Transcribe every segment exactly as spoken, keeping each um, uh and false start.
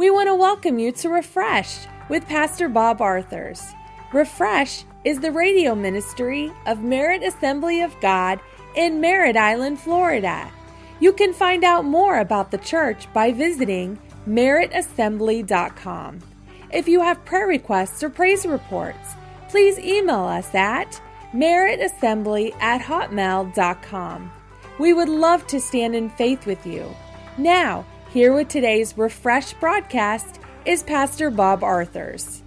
We want to welcome you to Refresh with Pastor Bob Arthurs. Refresh is the radio ministry of Merritt Assembly of God in Merritt Island, Florida. You can find out more about the church by visiting merritt assembly dot com. If you have prayer requests or praise reports, please email us at merritt assembly at hotmail dot com. We would love to stand in faith with you. Now, here with today's Refresh broadcast is Pastor Bob Arthurs.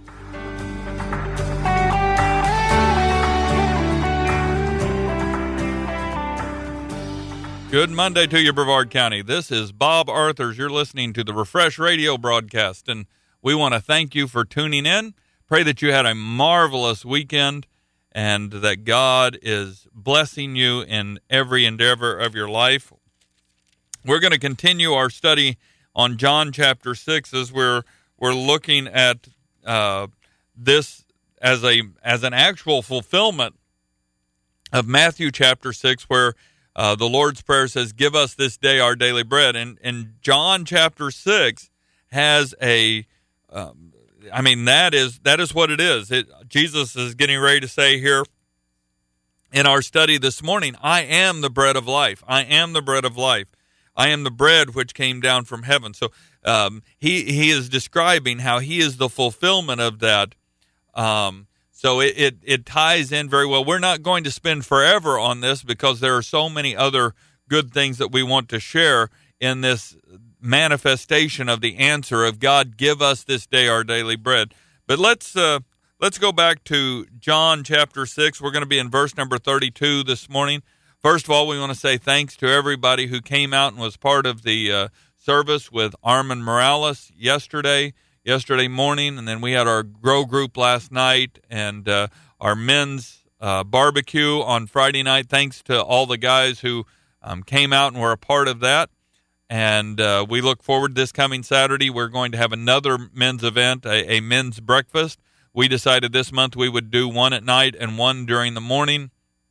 Good Monday to you, Brevard County. This is Bob Arthurs. You're listening to the Refresh radio broadcast, and we want to thank you for tuning in. Pray that you had a marvelous weekend and that God is blessing you in every endeavor of your life. We're going to continue our study on John chapter six as we're we're looking at uh, this as a as an actual fulfillment of Matthew chapter six, where uh, the Lord's Prayer says, "Give us this day our daily bread." And and John chapter six has a, um, I mean that is that is what it is. It, Jesus is getting ready to say here in our study this morning, "I am the bread of life. I am the bread of life. I am the bread which came down from heaven." So um, he he is describing how he is the fulfillment of that. Um, so it, it it ties in very well. We're not going to spend forever on this because there are so many other good things that we want to share in this manifestation of the answer of God, "Give us this day our daily bread." But let's uh, let's go back to John chapter six. We're going to be in verse number thirty-two this morning. First of all, we want to say thanks to everybody who came out and was part of the uh, service with Armand Morales yesterday, yesterday morning, and then we had our Grow group last night and uh, our men's uh, barbecue on Friday night. Thanks to all the guys who um, came out and were a part of that. And uh, we look forward this coming Saturday. We're going to have another men's event, a, a men's breakfast. We decided this month we would do one at night and one during the morning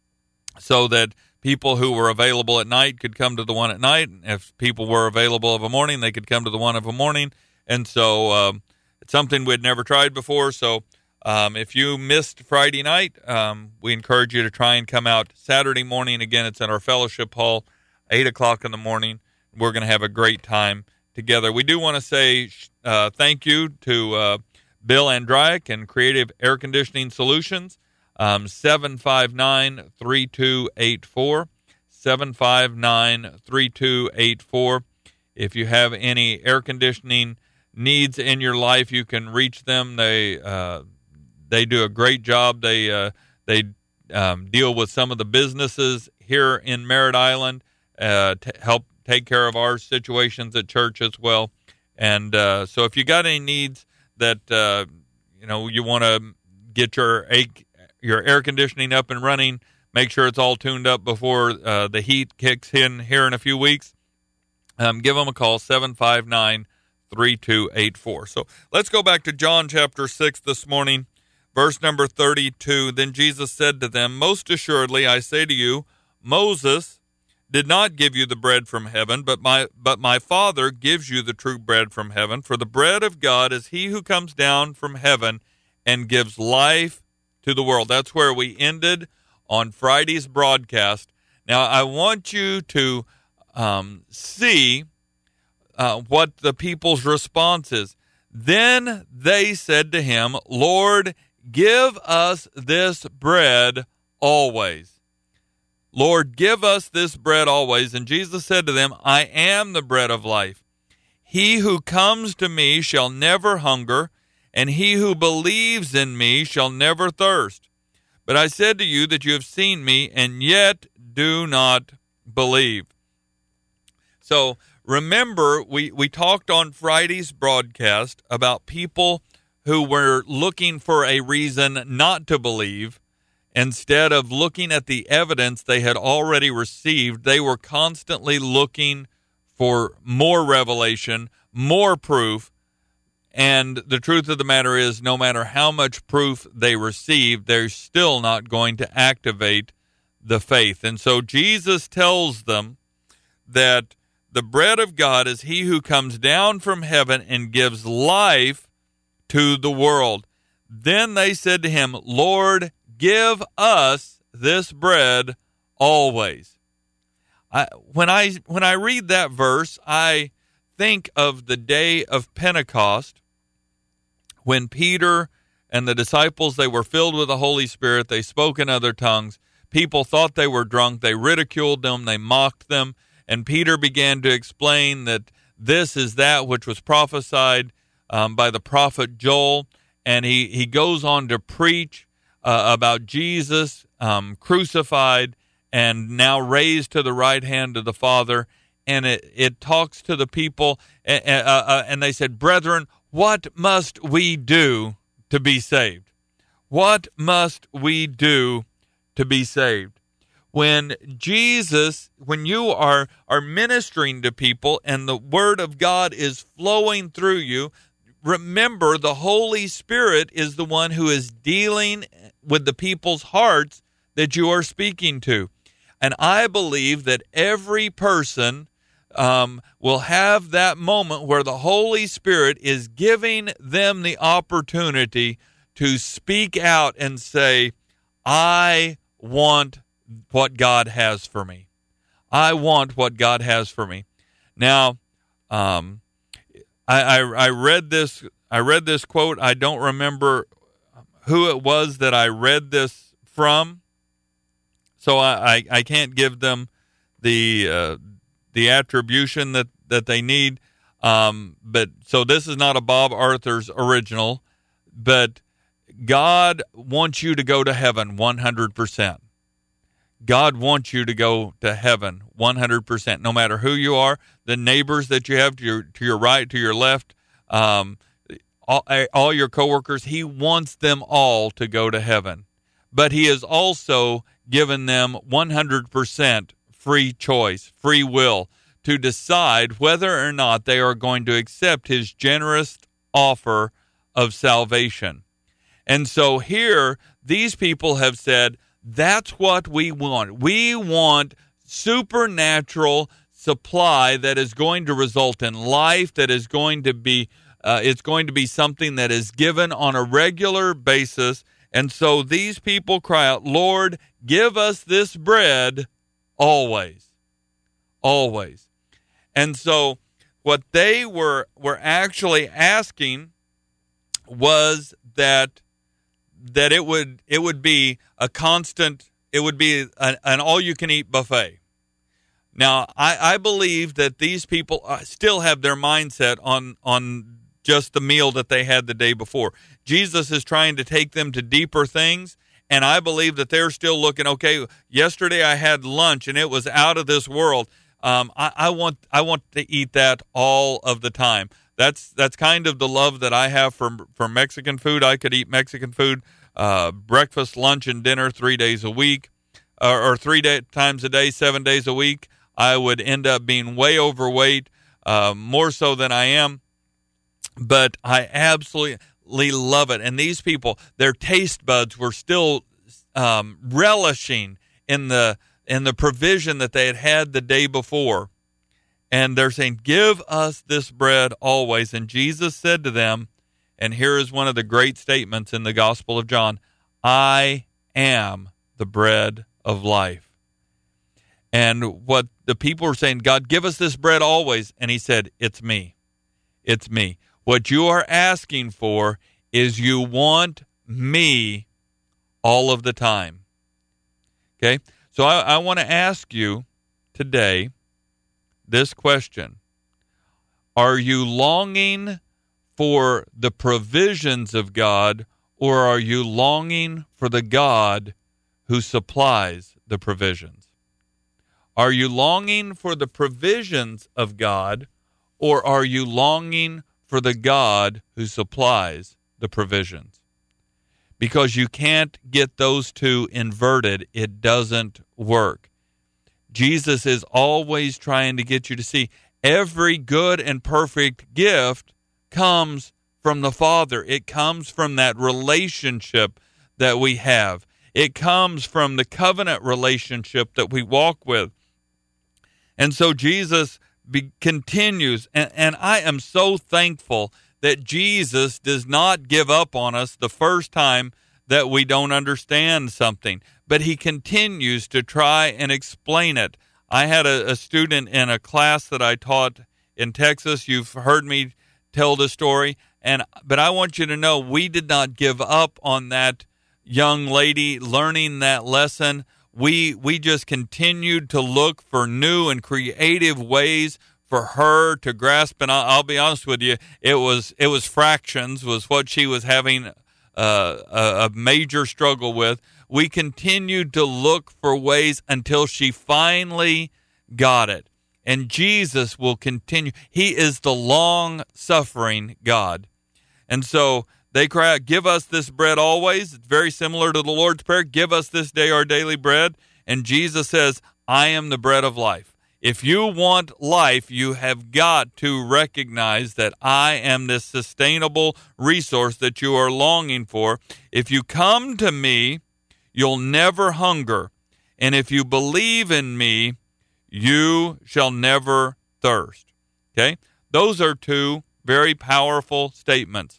so that people who were available at night could come to the one at night. If people were available of a morning, they could come to the one of a morning. And so um, it's something we'd never tried before. So um, if you missed Friday night, um, we encourage you to try and come out Saturday morning. Again, it's at our fellowship hall, eight o'clock in the morning. We're going to have a great time together. We do want to say uh, thank you to uh, Bill Andreyek and Creative Air Conditioning Solutions. Um, seven five nine, three two eight four, seven five nine, three two eight four. If you have any air conditioning needs in your life, you can reach them. They uh, they do a great job. They uh, they um, deal with some of the businesses here in Merritt Island uh, to help take care of our situations at church as well. And uh, so if you got any needs that uh, you know you want to get your your air conditioning up and running, make sure it's all tuned up before uh, the heat kicks in here in a few weeks, um, give them a call, seven five nine, three two eight four. So let's go back to John chapter six this morning, verse number thirty-two. "Then Jesus said to them, 'Most assuredly I say to you, Moses did not give you the bread from heaven, but my but my Father gives you the true bread from heaven. For the bread of God is he who comes down from heaven and gives life to the world.'" That's where we ended on Friday's broadcast. Now, I want you to um, see uh, what the people's response is. "Then they said to him, 'Lord, give us this bread always.'" "Lord, give us this bread always." And Jesus said to them, "I am the bread of life. He who comes to me shall never hunger, and he who believes in me shall never thirst. But I said to you that you have seen me, and yet do not believe." So remember, we, we talked on Friday's broadcast about people who were looking for a reason not to believe. Instead of looking at the evidence they had already received, they were constantly looking for more revelation, more proof. And the truth of the matter is, no matter how much proof they receive, they're still not going to activate the faith. And so Jesus tells them that the bread of God is he who comes down from heaven and gives life to the world. Then they said to him, Lord, give us this bread always. I, when I when I read that verse, I think of the day of Pentecost, when Peter and the disciples, they were filled with the Holy Spirit. They spoke in other tongues. People thought they were drunk. They ridiculed them. They mocked them. And Peter began to explain that this is that which was prophesied um, by the prophet Joel. And he, he goes on to preach uh, about Jesus um, crucified and now raised to the right hand of the Father. And it, it talks to the people, uh, uh, and they said, Brethren, what must we do to be saved? What must we do to be saved? When Jesus, when you are, are ministering to people and the Word of God is flowing through you, remember the Holy Spirit is the one who is dealing with the people's hearts that you are speaking to. And I believe that every person um, will have that moment where the Holy Spirit is giving them the opportunity to speak out and say, I want what God has for me. I want what God has for me. Now, um, I, I, I read this. I read this quote. I don't remember who it was that I read this from, so I, I, I can't give them the uh, the attribution that, that they need. Um, but so this is not a Bob Arthur's original, but God wants you to go to heaven one hundred percent. God wants you to go to heaven one hundred percent, no matter who you are, the neighbors that you have to your to your right, to your left, um, all, all your coworkers. He wants them all to go to heaven. But he has also given them one hundred percent free choice, free will, to decide whether or not they are going to accept his generous offer of salvation. And so here, these people have said, that's what we want. We want supernatural supply that is going to result in life, that is going to be, uh, it's going to be something that is given on a regular basis. And so these people cry out, Lord, give us this bread always, always. And so what they were, were actually asking was that that it would it would be a constant, it would be an, an all-you-can-eat buffet. Now, I, I believe that these people still have their mindset on, on just the meal that they had the day before. Jesus is trying to take them to deeper things, and I believe that they're still looking, okay, yesterday I had lunch, and it was out of this world. Um, I, I want I want to eat that all of the time. That's that's kind of the love that I have for for Mexican food. I could eat Mexican food, uh, breakfast, lunch, and dinner three days a week, uh, or three day, times a day, seven days a week. I would end up being way overweight, uh, more so than I am. But I absolutely love it. And these people, their taste buds were still um, relishing in the in the provision that they had had the day before. And they're saying, give us this bread always. And Jesus said to them, and here is one of the great statements in the Gospel of John, I am the bread of life. And what the people were saying, God, give us this bread always. And he said, it's me. It's me. What you are asking for is you want me all of the time. Okay? So I, I want to ask you today this question. Are you longing for the provisions of God, or are you longing for the God who supplies the provisions? Are you longing for the provisions of God, or are you longing for the God who supplies the provisions? Because you can't get those two inverted. It doesn't work. Jesus is always trying to get you to see every good and perfect gift comes from the Father. It comes from that relationship that we have. It comes from the covenant relationship that we walk with. And so Jesus be, continues. And, and I am so thankful that Jesus does not give up on us the first time that we don't understand something, but he continues to try and explain it. I had a, a student in a class that I taught in Texas. You've heard me tell the story, and but I want you to know we did not give up on that young lady learning that lesson. We we just continued to look for new and creative ways for her to grasp. And I'll, I'll be honest with you, it was it was fractions was what she was having uh, a, a major struggle with. We continued to look for ways until she finally got it. And Jesus will continue. He is the long-suffering God. And so they cry out, give us this bread always. It's very similar to the Lord's Prayer. Give us this day our daily bread. And Jesus says, I am the bread of life. If you want life, you have got to recognize that I am this sustainable resource that you are longing for. If you come to me, you'll never hunger. And if you believe in me, you shall never thirst. Okay? Those are two very powerful statements.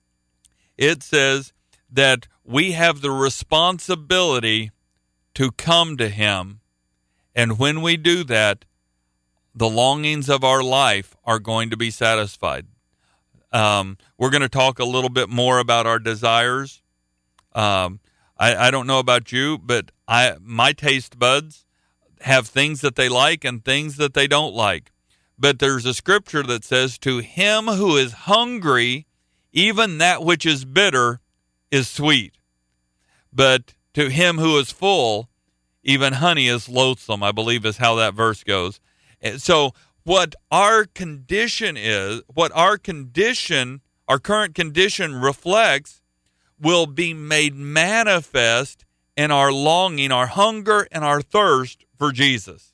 It says that we have the responsibility to come to him. And when we do that, the longings of our life are going to be satisfied. Um, we're going to talk a little bit more about our desires. Um, I, I don't know about you, but I my taste buds have things that they like and things that they don't like. But there's a scripture that says, to him who is hungry, even that which is bitter is sweet. But to him who is full, even honey is loathsome, I believe is how that verse goes. And so what our condition is, what our condition, our current condition reflects, will be made manifest in our longing, our hunger, and our thirst for Jesus.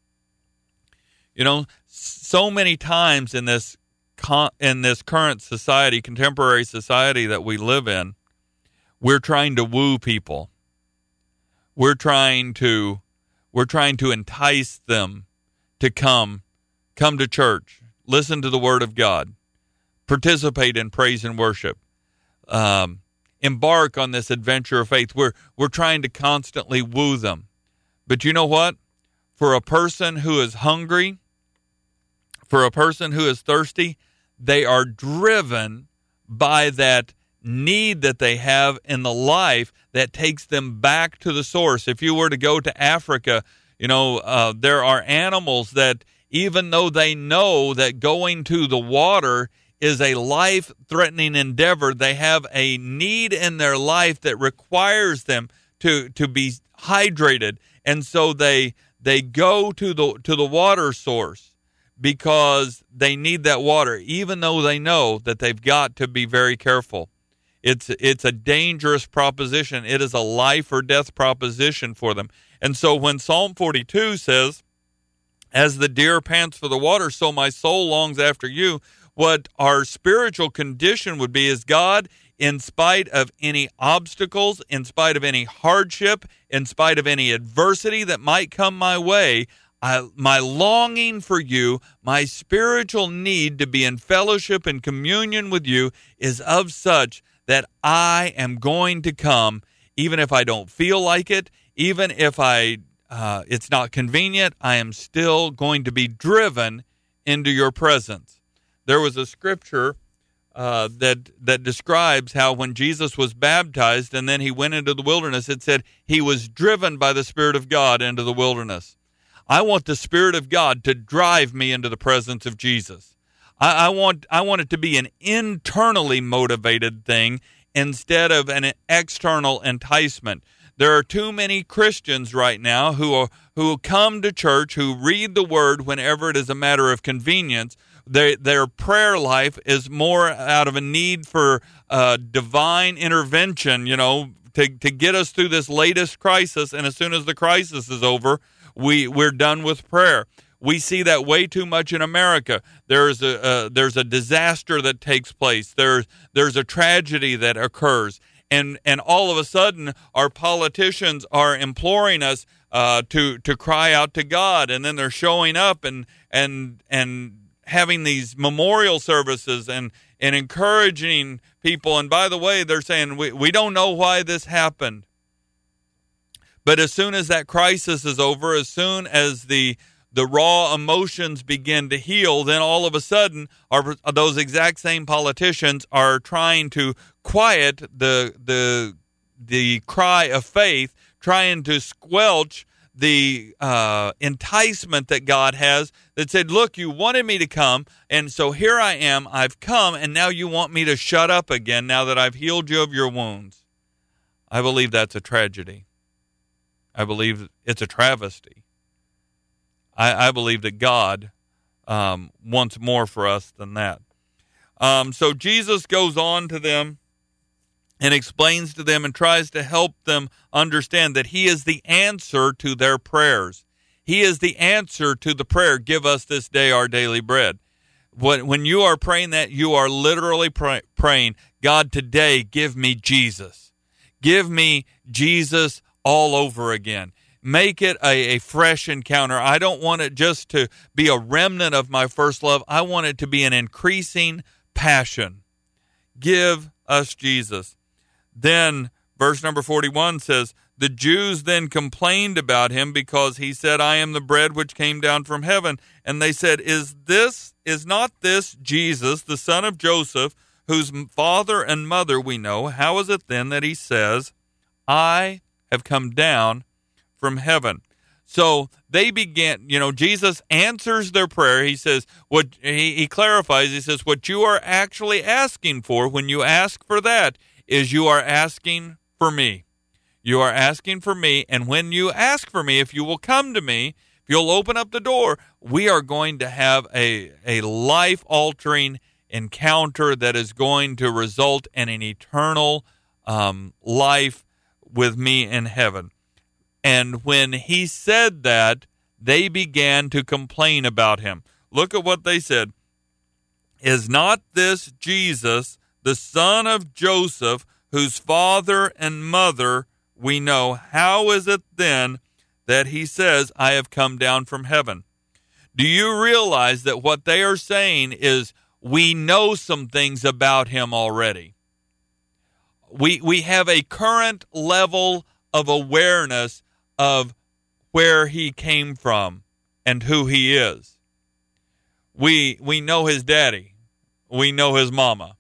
You know, so many times in this in this current society, contemporary society that we live in, we're trying to woo people. We're trying to we're trying to entice them to come, come to church, listen to the Word of God, participate in praise and worship. Um, embark on this adventure of faith. We're we're trying to constantly woo them. But you know what? For a person who is hungry, for a person who is thirsty, they are driven by that need that they have in the life that takes them back to the source. If you were to go to Africa, you know, uh, there are animals that, even though they know that going to the water is a life-threatening endeavor, they have a need in their life that requires them to, to be hydrated. And so they they go to the to the water source because they need that water, even though they know that they've got to be very careful. It's it's a dangerous proposition. It is a life or death proposition for them. And so when Psalm forty-two says, as the deer pants for the water, so my soul longs after you, what our spiritual condition would be is, God, in spite of any obstacles, in spite of any hardship, in spite of any adversity that might come my way, I, my longing for you, my spiritual need to be in fellowship and communion with you is of such that I am going to come, even if I don't feel like it, even if I uh, it's not convenient, I am still going to be driven into your presence. There was a scripture uh, that that describes how when Jesus was baptized and then he went into the wilderness, it said he was driven by the Spirit of God into the wilderness. I want the Spirit of God to drive me into the presence of Jesus. I, I want I want it to be an internally motivated thing instead of an external enticement. There are too many Christians right now who are, who come to church, who read the Word whenever it is a matter of convenience. They, their prayer life is more out of a need for uh, divine intervention, you know, to, to get us through this latest crisis. And as soon as the crisis is over, we, we're done with prayer. We see that way too much in America. There's a uh, there's a disaster that takes place. There's there's a tragedy that occurs, and and all of a sudden our politicians are imploring us, uh, to to cry out to God, and then they're showing up and and and having these memorial services and and encouraging people. And by the way, they're saying we we don't know why this happened, but as soon as that crisis is over, as soon as the the raw emotions begin to heal, then all of a sudden, our, those exact same politicians are trying to quiet the the the cry of faith, trying to squelch the uh, enticement that God has that said, look, you wanted me to come, and so here I am, I've come, and now you want me to shut up again now that I've healed you of your wounds. I believe that's a tragedy. I believe it's a travesty. I, I believe that God um, wants more for us than that. Um, so Jesus goes on to them and explains to them and tries to help them understand that he is the answer to their prayers. He is the answer to the prayer, give us this day our daily bread. When, when you are praying that, you are literally pray, praying, God, today give me Jesus. Give me Jesus all over again. Make it a, a fresh encounter. I don't want it just to be a remnant of my first love. I want it to be an increasing passion. Give us Jesus. Then verse number forty-one says, the Jews then complained about him because he said, I am the bread which came down from heaven. And they said, is this, is not this Jesus, the son of Joseph, whose father and mother we know? How is it then that he says, I have come down from heaven? So they began, you know, Jesus answers their prayer. He says, what he, he clarifies, he says, what you are actually asking for when you ask for that is you are asking for me. You are asking for me. And when you ask for me, if you will come to me, if you'll open up the door, we are going to have a, a life-altering encounter that is going to result in an eternal um, life with me in heaven. And when he said that, they began to complain about him. Look at what they said. Is not this Jesus, the son of Joseph, whose father and mother we know? How is it then that he says, I have come down from heaven? Do you realize that what they are saying is, we know some things about him already? We, we have a current level of awareness of where he came from and who he is. We we know his daddy. We know his mama.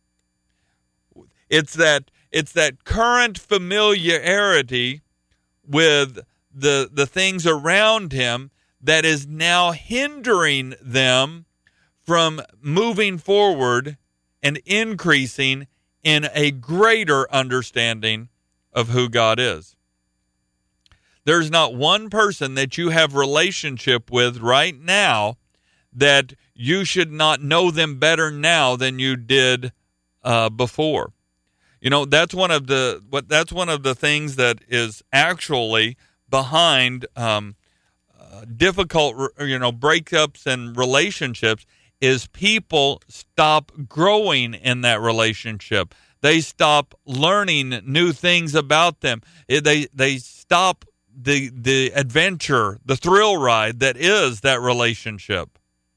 It's that it's that current familiarity with the the things around him that is now hindering them from moving forward and increasing in a greater understanding of who God is. There's not one person that you have relationship with right now that you should not know them better now than you did uh, before. You know, that's one of the what that's one of the things that is actually behind um, uh, difficult, you know, breakups and relationships is people stop growing in that relationship. They stop learning new things about them. They they stop the the adventure, the thrill ride that is that relationship.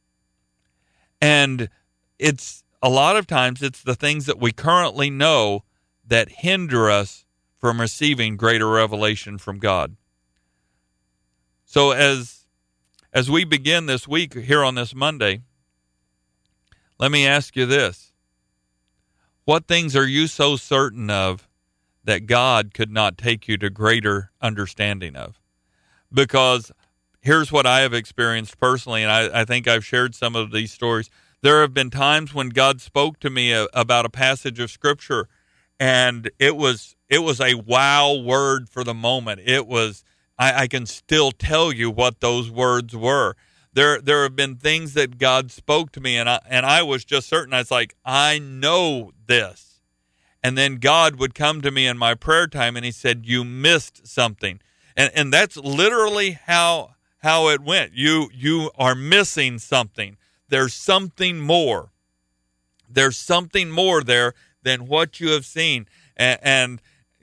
And it's a lot of times it's the things that we currently know that hinder us from receiving greater revelation from God. So as as we begin this week here on this Monday, let me ask you this. What things are you so certain of that God could not take you to greater understanding of? Because here's what I have experienced personally, and I, I think I've shared some of these stories. There have been times when God spoke to me a, about a passage of Scripture, and it was it was a wow word for the moment. It was, I, I can still tell you what those words were. There there have been things that God spoke to me, and I, and I was just certain. I was like, I know this. And then God would come to me in my prayer time, and he said, you missed something. And and that's literally how how it went. You you are missing something. There's something more. There's something more there than what you have seen. And, and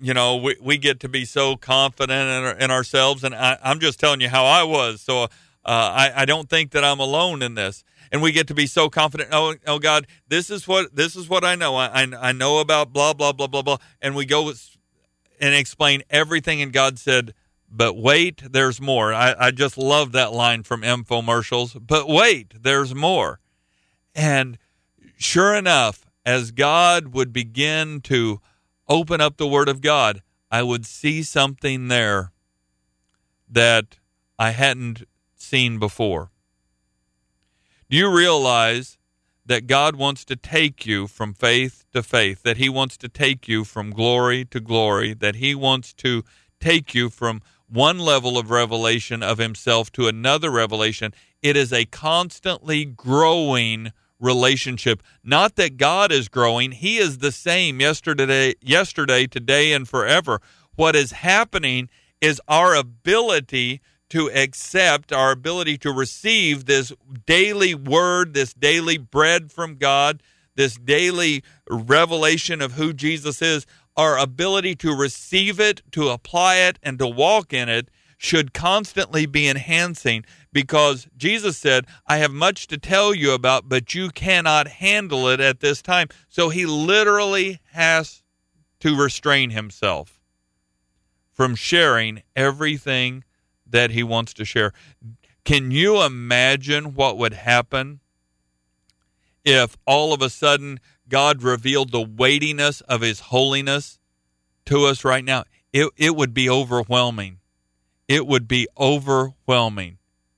you know, we, we get to be so confident in, our, in ourselves. And I, I'm just telling you how I was. So uh, I, I don't think that I'm alone in this. And we get to be so confident. Oh, oh God, this is what this is what I know. I, I, I know about blah, blah, blah, blah, blah. And we go and explain everything. And God said, but wait, there's more. I, I just love that line from infomercials. But wait, there's more. And sure enough, as God would begin to open up the Word of God, I would see something there that I hadn't seen before. Do you realize that God wants to take you from faith to faith, that he wants to take you from glory to glory, that he wants to take you from one level of revelation of himself to another revelation? It is a constantly growing relationship. Not that God is growing. He is the same yesterday, yesterday, today, and forever. What is happening is our ability to accept, our ability to receive this daily word, this daily bread from God, this daily revelation of who Jesus is, our ability to receive it, to apply it, and to walk in it should constantly be enhancing, because Jesus said, I have much to tell you about, but you cannot handle it at this time. So he literally has to restrain himself from sharing everything that he wants to share. Can you imagine what would happen if all of a sudden God revealed the weightiness of his holiness to us right now? It, it would be overwhelming. It would be overwhelming.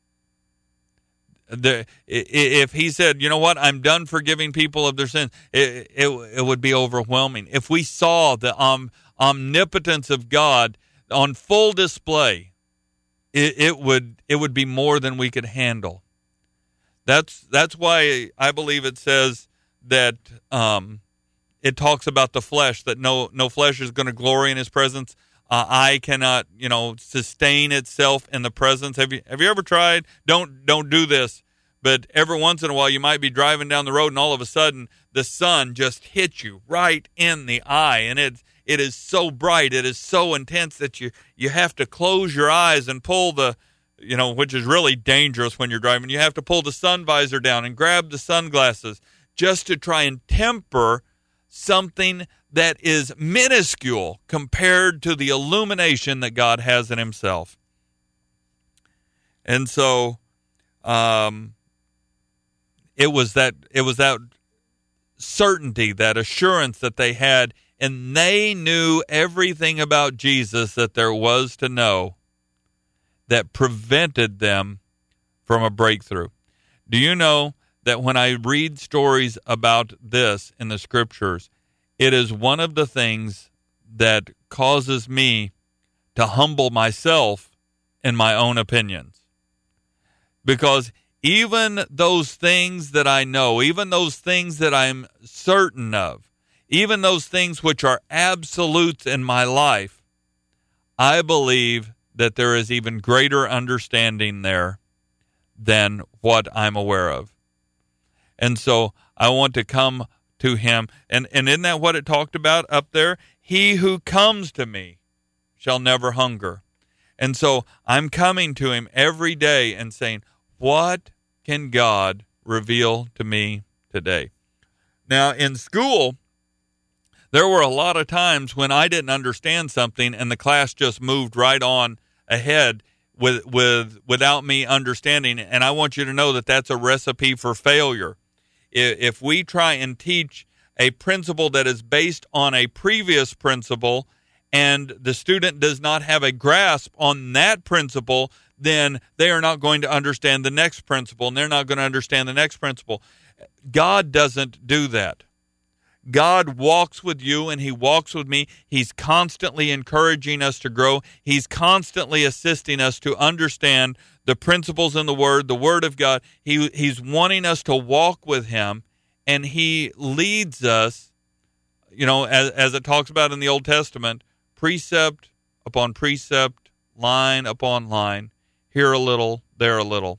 The, if he said, you know what, I'm done forgiving people of their sins, it, it, it would be overwhelming. If we saw the um, omnipotence of God on full display, It, it would it would be more than we could handle. That's that's why I believe it says that um, it talks about the flesh, that no no flesh is going to glory in his presence. Uh, eye cannot, you know, sustain itself in the presence. Have you have you ever tried? Don't don't do this. But every once in a while, you might be driving down the road, and all of a sudden, the sun just hits you right in the eye, and it's It is so bright, it is so intense that you, you have to close your eyes and pull the, you know, which is really dangerous when you're driving. You have to pull the sun visor down and grab the sunglasses just to try and temper something that is minuscule compared to the illumination that God has in himself. And so um, it was that it was that certainty, that assurance that they had. And they knew everything about Jesus that there was to know, that prevented them from a breakthrough. Do you know that when I read stories about this in the scriptures, it is one of the things that causes me to humble myself in my own opinions? Because even those things that I know, even those things that I'm certain of, even those things which are absolutes in my life, I believe that there is even greater understanding there than what I'm aware of. And so I want to come to him. And, and isn't that what it talked about up there? He who comes to me shall never hunger. And so I'm coming to him every day and saying, what can God reveal to me today? Now, in school, there were a lot of times when I didn't understand something and the class just moved right on ahead with with without me understanding it. And I want you to know that that's a recipe for failure. If we try and teach a principle that is based on a previous principle and the student does not have a grasp on that principle, then they are not going to understand the next principle, and they're not going to understand the next principle. God doesn't do that. God walks with you, and he walks with me. He's constantly encouraging us to grow. He's constantly assisting us to understand the principles in the Word, the Word of God. He, he's wanting us to walk with him, and he leads us, you know, as, as it talks about in the Old Testament, precept upon precept, line upon line, here a little, there a little.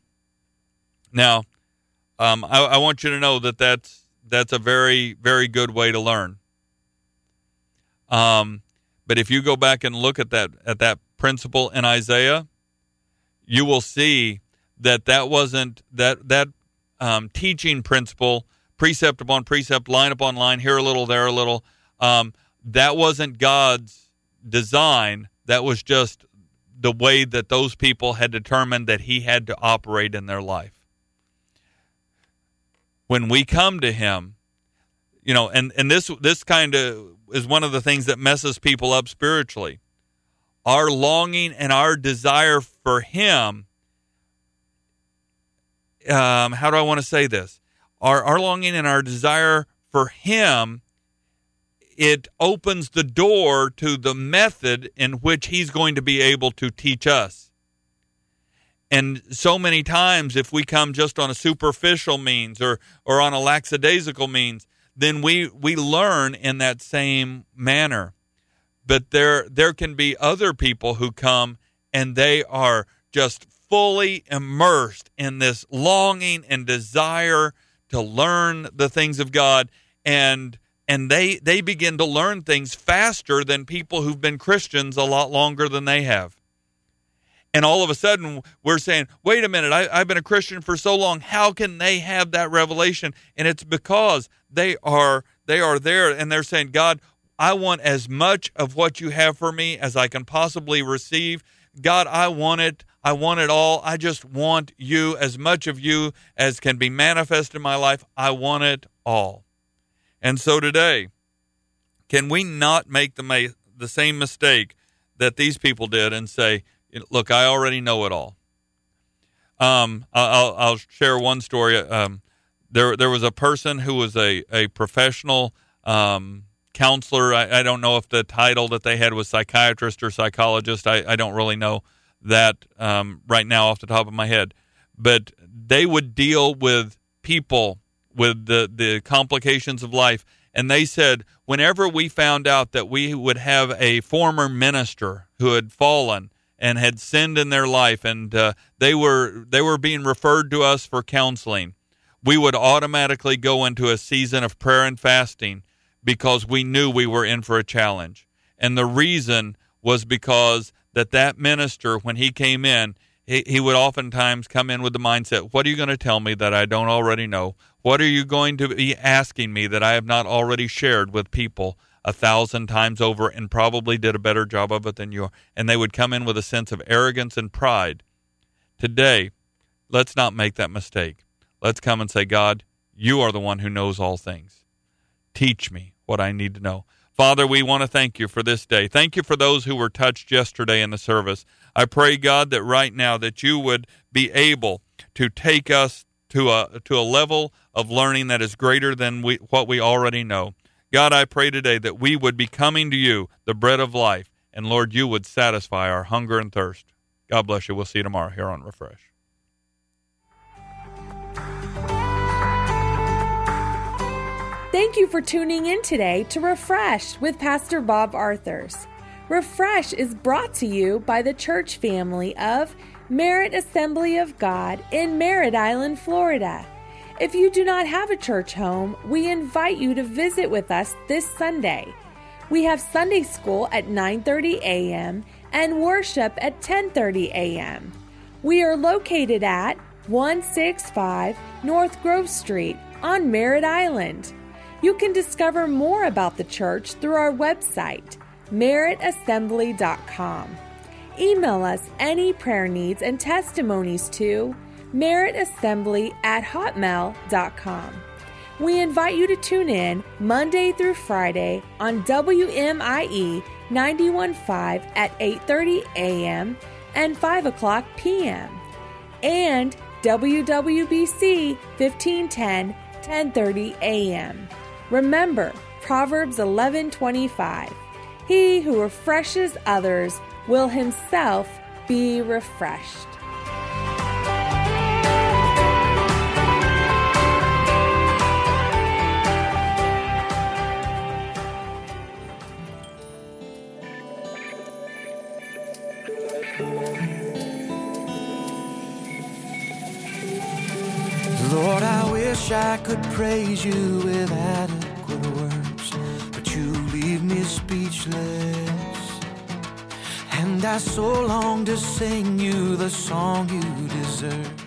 Now, um, I, I want you to know that that's, That's a very, very good way to learn. Um, But if you go back and look at that at that principle in Isaiah, you will see that that wasn't that that um, teaching principle, precept upon precept, line upon line, here a little, there a little. Um, that wasn't God's design. That was just the way that those people had determined that he had to operate in their life. When we come to him, you know, and, and this this kind of is one of the things that messes people up spiritually. Our longing and our desire for him, um, how do I want to say this? Our, our longing and our desire for him, it opens the door to the method in which he's going to be able to teach us. And so many times, if we come just on a superficial means or or on a lackadaisical means, then we, we learn in that same manner. But there there can be other people who come and they are just fully immersed in this longing and desire to learn the things of God, and and they they begin to learn things faster than people who've been Christians a lot longer than they have. And all of a sudden, we're saying, wait a minute, I, I've been a Christian for so long. How can they have that revelation? And it's because they are they are there, and they're saying, God, I want as much of what you have for me as I can possibly receive. God, I want it. I want it all. I just want you, as much of you as can be manifest in my life. I want it all. And so today, can we not make the ma- the same mistake that these people did and say, look, I already know it all? Um, I'll, I'll share one story. Um, there, there was a person who was a, a professional um, counselor. I, I don't know if the title that they had was psychiatrist or psychologist. I, I don't really know that um, right now off the top of my head. But they would deal with people with the, the complications of life. And they said, whenever we found out that we would have a former minister who had fallen and had sinned in their life, and uh, they were they were being referred to us for counseling, we would automatically go into a season of prayer and fasting because we knew we were in for a challenge. And the reason was because that that minister, when he came in, he, he would oftentimes come in with the mindset, what are you going to tell me that I don't already know? What are you going to be asking me that I have not already shared with people a thousand times over and probably did a better job of it than you are? And they would come in with a sense of arrogance and pride. Today, let's not make that mistake. Let's come and say, God, you are the one who knows all things. Teach me what I need to know. Father, we want to thank you for this day. Thank you for those who were touched yesterday in the service. I pray, God, that right now that you would be able to take us to a to a level of learning that is greater than we, what we already know. God, I pray today that we would be coming to you, the bread of life, and Lord, you would satisfy our hunger and thirst. God bless you. We'll see you tomorrow here on Refresh. Thank you for tuning in today to Refresh with Pastor Bob Arthurs. Refresh is brought to you by the church family of Merritt Assembly of God in Merritt Island, Florida. If you do not have a church home, we invite you to visit with us this Sunday. We have Sunday school at nine thirty a.m. and worship at ten thirty a.m. We are located at one sixty-five North Grove Street on Merritt Island. You can discover more about the church through our website, merritt assembly dot com. Email us any prayer needs and testimonies to merritt assembly at hotmail dot com. We invite you to tune in Monday through Friday on W M I E ninety-one point five at eight thirty a.m. and five o'clock p.m. and W W B C fifteen ten, ten thirty a.m. Remember Proverbs eleven twenty-five. He who refreshes others will himself be refreshed. Lord, I wish I could praise you with adequate words, but you leave me speechless. I so long to sing you the song you deserve.